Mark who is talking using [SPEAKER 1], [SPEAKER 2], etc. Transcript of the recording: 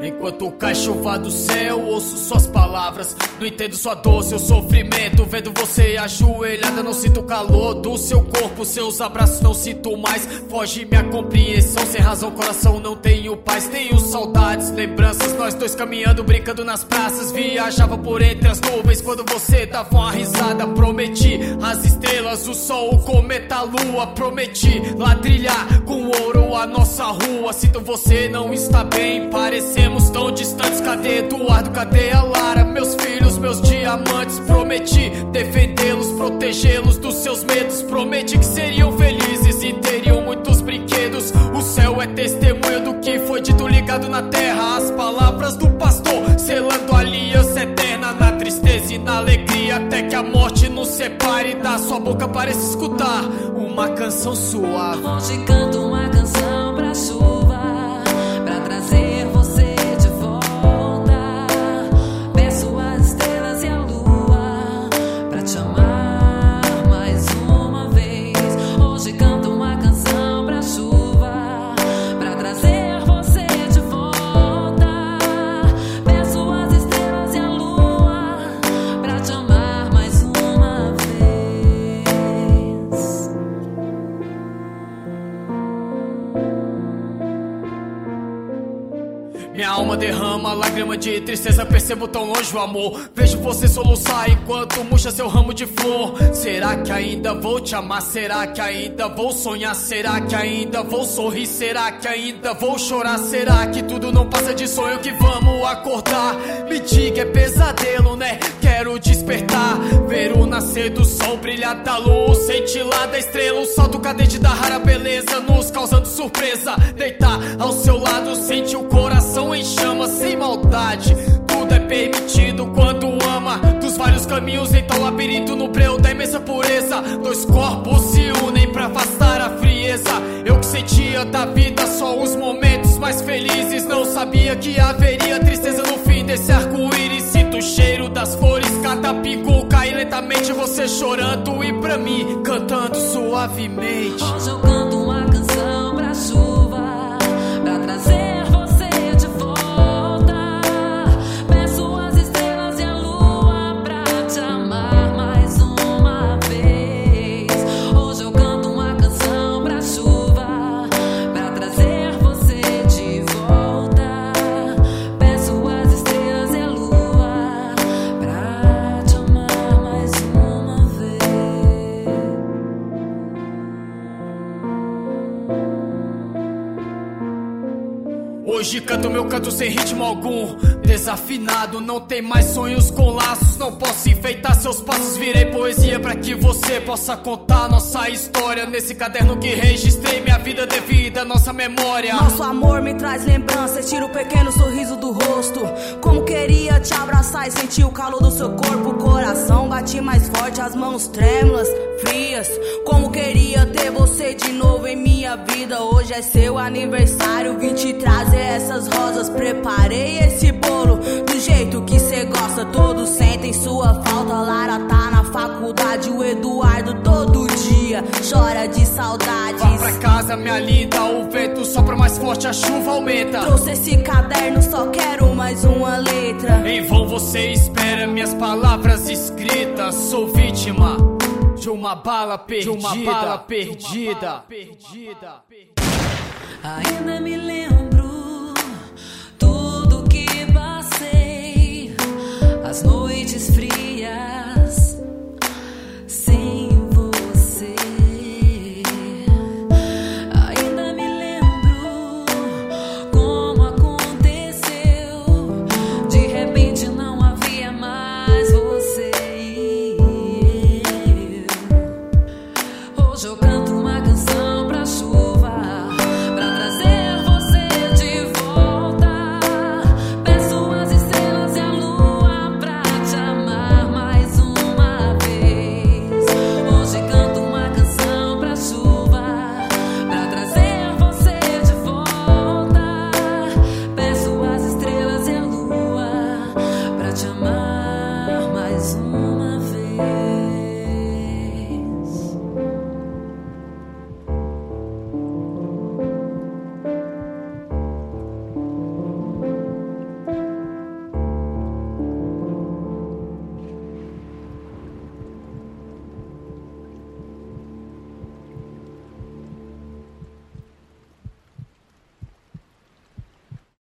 [SPEAKER 1] Enquanto cai chuva do céu, ouço suas palavras. Não entendo sua dor, seu sofrimento. Vendo você ajoelhada, não sinto o calor do seu corpo. Seus abraços não sinto mais. Foge minha compreensão, sem razão coração não tenho paz. Tenho saudades, lembranças, nós dois caminhando, brincando nas praças. Viajava por entre as nuvens quando você dava uma risada. Prometi as estrelas, o sol, o cometa, a lua. Prometi ladrilhar com ouro a nossa rua. Sinto você não está bem, parecemos tão distantes. Cadê Eduardo, cadê a Lara? Meus filhos, meus diamantes. Prometi defendê-los, protegê-los dos seus medos. Prometi que seriam felizes e teriam muitos brinquedos. O céu é testemunha do que foi dito ligado na terra. As palavras do pastor selando a aliança eterna. Na tristeza e na alegria, até que a morte nos separe. Da sua boca parece escutar uma canção suave.
[SPEAKER 2] Hoje canto uma canção pra chuva, pra trazer você de volta. Peço as estrelas e a lua pra te amar mais uma vez. Hoje canto uma canção pra chuva, pra trazer você de volta. Peço as estrelas e a lua pra te amar mais uma vez.
[SPEAKER 1] Minha alma derrama lágrima de tristeza, percebo tão longe o amor. Vejo você soluçar enquanto murcha seu ramo de flor. Será que ainda vou te amar? Será que ainda vou sonhar? Será que ainda vou sorrir? Será que ainda vou chorar? Será que tudo não passa de sonho que vamos acordar? Me diga, é pesadelo, né? Quero despertar, ver o nascer do sol, brilhar da luz, cintilar da estrela, o salto cadente da rara beleza, nos causando surpresa. Deitar ao seu lado, sente o coração em chamas, sem maldade. Tudo é permitido quando ama. Dos vários caminhos, então labirinto no breu da imensa pureza. Dois corpos se unem pra afastar a frieza. Eu que sentia da vida só os momentos mais felizes. Não sabia que haveria tristeza no fim desse arco-íris. Sinto o cheiro das flores, cada pingo cai lentamente. Você chorando e pra mim cantando suavemente.
[SPEAKER 2] Hoje eu canto uma canção pra chuva, pra trazer você de volta. Peço as estrelas e a lua pra te amar mais uma vez. Hoje eu canto uma canção pra chuva, pra trazer você de volta. Peço as estrelas e a lua pra te amar mais uma vez.
[SPEAKER 1] Hoje canto meu canto sem ritmo algum, desafinado, não tem mais sonhos com laços. Não posso enfeitar seus passos, virei poesia pra que você possa contar nossa história. Nesse caderno que registrei minha vida devida, nossa memória.
[SPEAKER 3] Nosso amor me traz lembranças, tira o pequeno sorriso do rosto. Como queria te abraçar e sentir o calor do seu corpo. O coração bate mais forte, as mãos trêmulas, frias. Como queria ter você de novo em minha vida. Hoje é seu aniversário, vim te trazer essas rosas. Preparei esse bolo do jeito que cê gosta. Todos sentem sua falta. Lara tá na faculdade, o Eduardo todo dia chora de saudades.
[SPEAKER 1] Vá pra casa, minha linda, o vento sopra mais forte, a chuva aumenta.
[SPEAKER 3] Trouxe esse caderno, só quero mais uma letra.
[SPEAKER 1] Em vão você espera minhas palavras escritas. Sou vítima de uma bala perdida,
[SPEAKER 2] Ainda me lembro